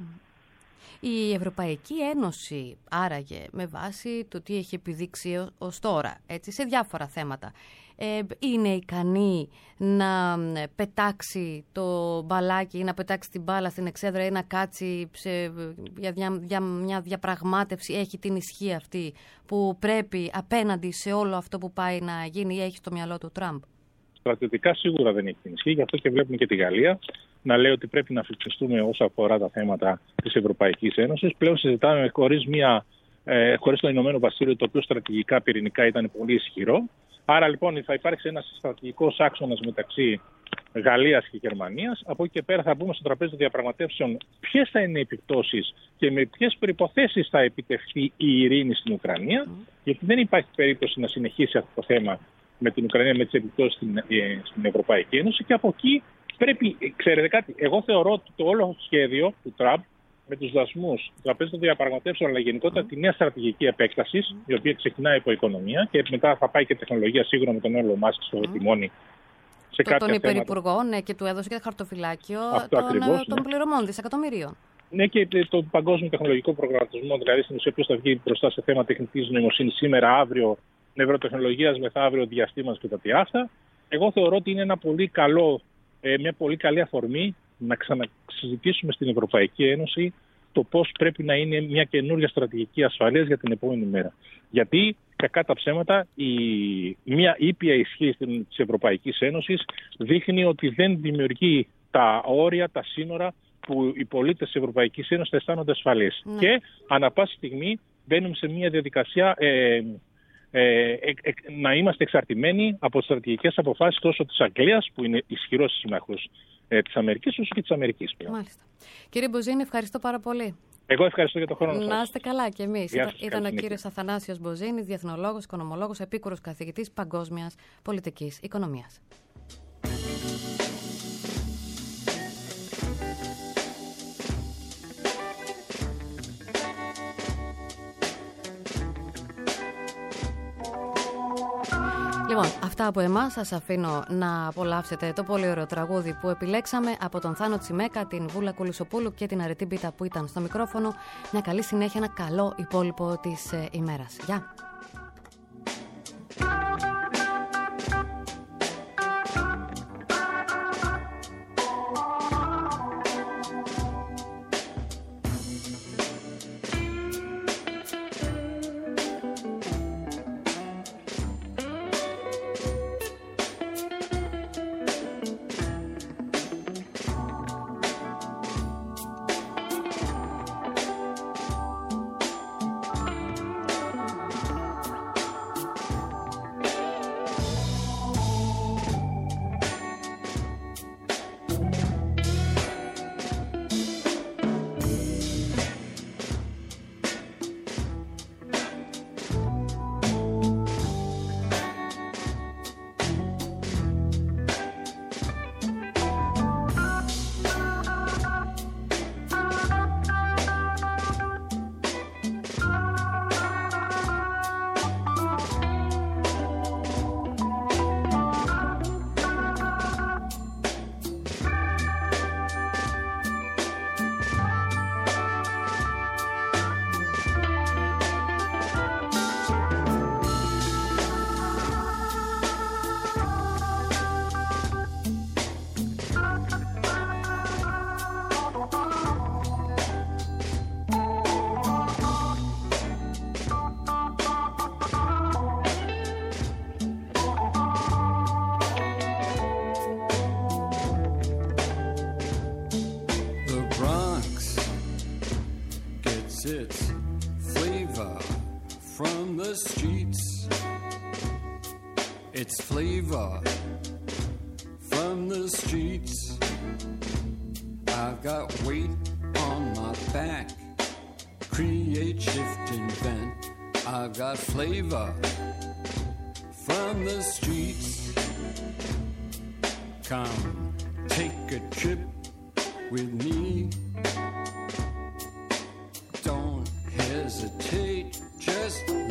Η Ευρωπαϊκή Ένωση, άραγε, με βάση το τι έχει επιδείξει ως τώρα, έτσι, σε διάφορα θέματα, είναι ικανή να πετάξει το μπαλάκι ή να πετάξει την μπάλα στην εξέδρα ή να κάτσει για μια διαπραγμάτευση, έχει την ισχύ αυτή που πρέπει απέναντι σε όλο αυτό που πάει να γίνει ή έχει στο μυαλό του Τραμπ? Στρατιωτικά σίγουρα δεν έχει την ισχύ, γι' αυτό και βλέπουμε και τη Γαλλία να λέει ότι πρέπει να αφιξιστούμε όσο αφορά τα θέματα της Ευρωπαϊκής Ένωσης. Πλέον συζητάμε χωρίς το Ηνωμένο Βασίλειο, το οποίο στρατηγικά πυρηνικά ήταν πολύ ισχυρό. Άρα λοιπόν θα υπάρξει ένας στρατηγικός άξονας μεταξύ Γαλλίας και Γερμανίας. Από εκεί και πέρα θα μπούμε στο τραπέζι των διαπραγματεύσεων ποιες θα είναι οι επιπτώσεις και με ποιες προϋποθέσεις θα επιτευχθεί η ειρήνη στην Ουκρανία, γιατί δεν υπάρχει περίπτωση να συνεχίσει αυτό το θέμα με την Ουκρανία, με τις επιπτώσεις στην Ευρωπαϊκή Ένωση. Και από εκεί πρέπει, ξέρετε κάτι, εγώ θεωρώ ότι το όλο σχέδιο του Τραμπ με τους δασμούς, το τραπέζι των διαπραγματεύσεων, αλλά γενικότερα τη νέα στρατηγική επέκτασης, η οποία ξεκινάει από οικονομία και μετά θα πάει και τεχνολογία σίγουρα με τον Elon Musk στο τιμόνι. Τον υπερυπουργό, ναι, και του έδωσε και χαρτοφυλάκιο των πληρωμών δισεκατομμυρίων. Ναι, και τον παγκόσμιο τεχνολογικό προγραμματισμό, δηλαδή στην ουσία ποιος θα βγει μπροστά σε θέμα τεχνητής νοημοσύνης σήμερα, αύριο, νευροτεχνολογίας, μεθαύριο, διαστήματος και τα τι αυτά. Εγώ θεωρώ ότι είναι μια πολύ καλή αφορμή να ξανασυζητήσουμε στην Ευρωπαϊκή Ένωση το πώς πρέπει να είναι μια καινούργια στρατηγική ασφαλείας για την επόμενη μέρα. Γιατί, κακά τα ψέματα, μια ήπια ισχύ της Ευρωπαϊκής Ένωσης δείχνει ότι δεν δημιουργεί τα όρια, τα σύνορα που οι πολίτες της Ευρωπαϊκής Ένωσης θα αισθάνονται ασφαλείς. Ναι. Και ανά πάση στιγμή μπαίνουμε σε μια διαδικασία να είμαστε εξαρτημένοι από τις στρατηγικές αποφάσεις τόσο της Αγγλίας, που είναι ισχυρός σύμμαχος της Αμερικής, όσο και της Αμερικής πλέον. Μάλιστα. Κύριε Μποζίνη, ευχαριστώ πάρα πολύ. Εγώ ευχαριστώ για τον χρόνο σας. Να είστε καλά κι εμείς. Ήταν ο κύριος Αθανάσιος Μποζίνης, διεθνολόγος, οικονομολόγος, επίκουρος καθηγητής παγκόσμιας πολιτικής οικονομίας. Λοιπόν, αυτά από εμάς. Σας αφήνω να απολαύσετε το πολύ ωραίο τραγούδι που επιλέξαμε από τον Θάνο Τσιμέκα, την Βούλα Κουλουσοπούλου και την Αρετή Μπίτα που ήταν στο μικρόφωνο. Μια καλή συνέχεια, ένα καλό υπόλοιπο της ημέρας. Γεια! Its flavor from the streets, its flavor from the streets. I've got weight on my back, create, shift, invent. I've got flavor from the streets. Come take a trip with me. Don't hesitate, just